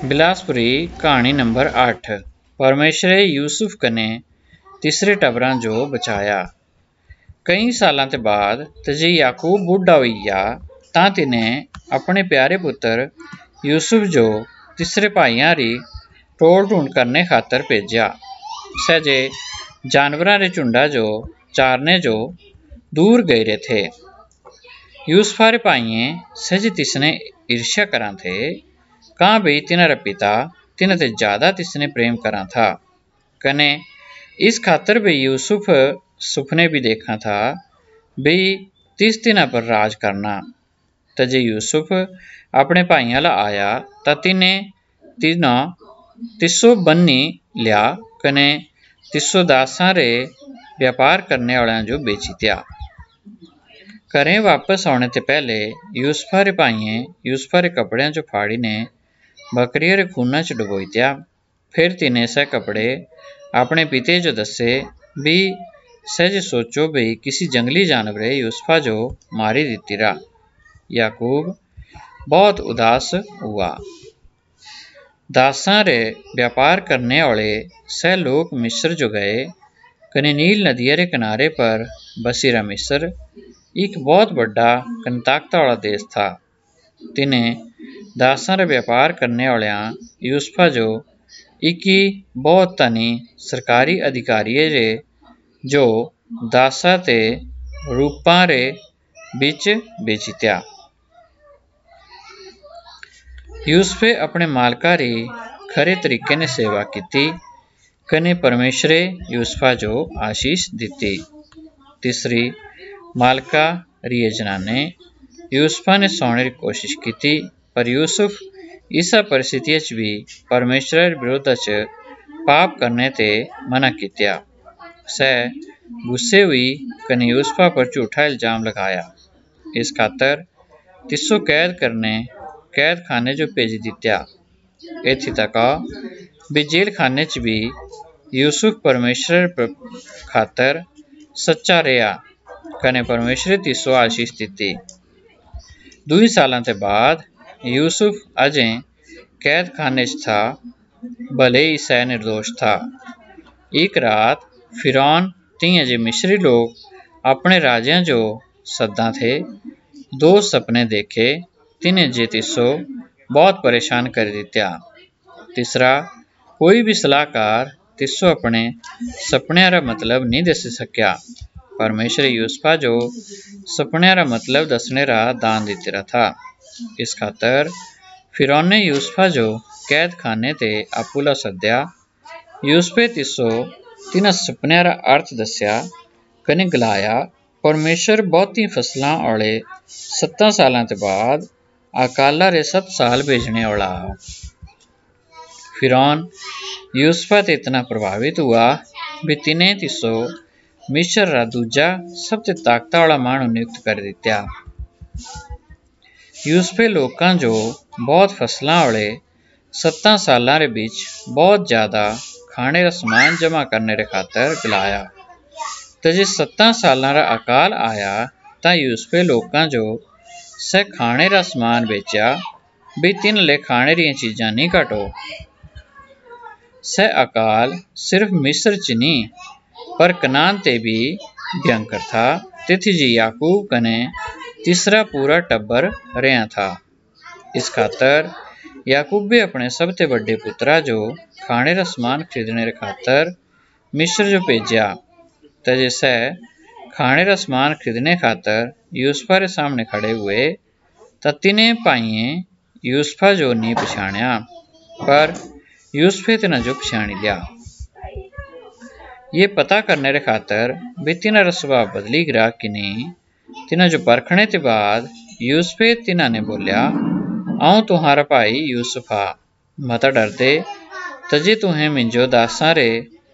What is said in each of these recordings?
बिलासपुरी कहानी नंबर 8। परमेश्वरे यूसुफ कने तीसरे टबरां जो बचाया। कई सालां ते बाद तजे याकूब बुढ़ा होई गया तां तिने अपने प्यारे पुत्र यूसुफ जो तीसरे भाइयां री टोल ढूंढ करने खातर भेजा। सहजे जानवरां रे झुंडा जो चारने जो दूर गए रे थे। यूसुफा रे भाइये सहजे तिसने ईर्ष्या करा थे कहाँ भी तिनारा पिता तिन्हाते ज्यादा तिसने प्रेम करा था। कने इस खातर भी यूसुफ सुपने भी देखा था भी तिस तिन्हा पर राज करना। तजे यूसुफ अपने भाइयों ला आया ता तिस्सो बन्नी लिया कने तिस्सो दासां रे व्यापार करने वाला जो बेची दिया। घरें वापस आने ते पहले यूसुफा रे भाइये यूसुफा रे कपड़ियां जो फाड़ी ने बकरिया रे खूना च डुबोई दिया। फिर तिने सह कपड़े अपने पिते जो दसे भी सहज सोचो भी किसी जंगली जानवरे यूसुफा जो मारी दिती रा। याकूब बहुत उदास हुआ। दासां रे व्यापार करने वाले सह लोग मिस्र जो गए कने नील नदिया रे किनारे पर बसीरा मिस्र एक बहुत बड़ा कने ताकत वाला देश था। तिने दासां रे व्यापार करने वालिया यूसुफा जो इकी बहुत धनी सरकारी अधिकारी रे जो दासा ते रूपां रे बिच बेचित्या। यूसुफे अपने मालका री खरे तरीके ने सेवा की कने परमेश्वरे यूसुफा जो आशीष दिती। तीसरी मालका री जनाने यूसुफा ने सोने की कोशिश की पर यूसुफ इसा परिस्थिति भी परमेश्वर विरोध च पाप करने ते मना किया। सह गुस्से हुई कने यूसुफा पर झूठा इल्जाम लगाया। इस खातर तिस्सो कैद खाने जो भेज दित्या। इत्थे तक भी जेल खाने च भी यूसुफ परमेश्वर खातर सच्चा रहा कने परमेश्वरे तिस्सो आशीष दिती। 2 सालां ते बाद यूसुफ अजें कैद खाने च था भले ही सह निर्दोष था। एक रात फिरौन तीन जे मिस्री लोग अपने राजा जो सदा थे 2 सपने देखे तिने जे तिस्सो बहुत परेशान कर दित्या। तीसरा कोई भी सलाहकार तिस्सो अपने सपने रा मतलब नहीं दस सक्या। परमेश्वर यूसुफा जो सपने रा मतलब दसने रा दान दिते रहा था। इस खातर फिरौन ने यूसुफा जो कैद खाने ते आपूला सद्या। यूसुफे तिस्सो तिन्हां सपने रा अर्थ दस्या कने गलाया परमेश्वर बहुती फसलां वाले 7 सालां ते बाद अकाला रे 7 साल भेजने वाला। फिरौन यूसुफा ते इतना प्रभावित हुआ भी तिने तिस्सो मिस्र रा दूजा सबसे ताकत वाला मानू नियुक्त कर दित्या। यूसुफे लोकां जो बहुत फसलां वाले 7 सालां रे बिच बहुत ज्यादा खाने रा सामान जमा करने रे खातर गलाया। तजे 7 सालां रा अकाल आया ता यूसुफे लोकां जो सह खाने रा सामान बेचा भी तिन ले खाने री चीजां नहीं घटो। सह अकाल सिर्फ मिस्र च नहीं पर कनान ते भी भयंकर था। तिथि जी याकूब कने तीसरा पूरा टब्बर रहा था। इस खातर याकूब भी अपने सबसे बड़े पुत्रा जो खाने रा सामान खरीदने रे खातर मिस्र जो भेजा। तजे सह खाने रा सामान खरीदने खातर यूसुफा रे सामने खड़े हुए ता तिने भाइये यूसुफा जो नहीं पछाणया पर यूसुफे तिन्हां जो पछाणी लिया। ये पता करने रे खातर भी तिन्हारा स्वभाव बदली गया कि नहीं। तिन्हां जो परखने ते बाद यूसुफे तिन्हां ने बोलिया आऊं तुम्हारा भाई यूसुफ आ मता डरदे तजे तुहें मिंजो दासां रे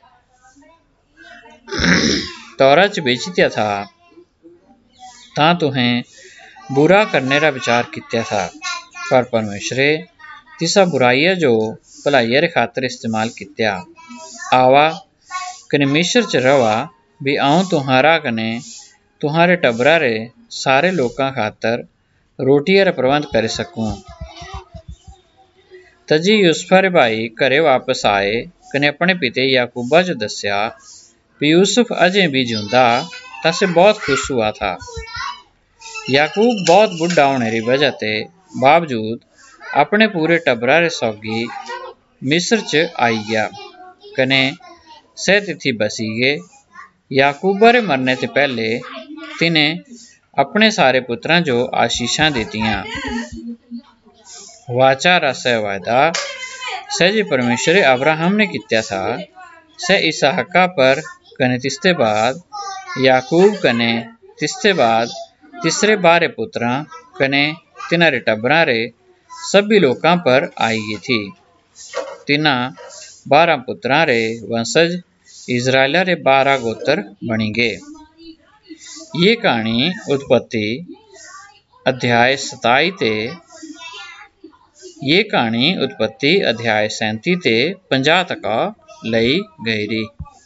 तौरा च बेच दिया था तां तुहें बुरा करने रा विचार किया था पर परमेश्वरे तिसा बुराइया जो भलाइया रे खातर इस्तेमाल किया। आवा कने मिस्र च रवा भी आऊं तुम्हारा कने तुम्हारे टबरा रे सारे लोकां खातर रोटिया रा प्रबंध कर सकूं। तजी यूसुफा रे भाई घरे वापस आए कने अपने पिते याकूबा जो दस्या भी यूसुफ अजे भी जिंदा तां से बहुत खुश हुआ था। याकूब बहुत बुढ़ा होने री वजह ते बावजूद अपने पूरे टबरा रे सौगी मिस्र च आई गया कने सह तिथि बसी गए। याकूबा रे मरने ते पहले तिने अपने सारे पुत्रां जो आशीषां दितियां। वाचा रा सह वायदा सह जी परमेश्वरे अब्राहम ने कित्या था सह इसहाका पर कने तिसते बाद याकूब कने तिसते बाद तीसरे 12 पुत्रां कने तिन्हारे टबरां रे सभी लोकां पर आई गई थी। तिन्हां 12 पुत्रां रे वंशज इजराइल रे 12 गोत्र बनी गए। ये कहानी उत्पत्ति अध्याय 27 ते 37 ते 50 तक लई गई री।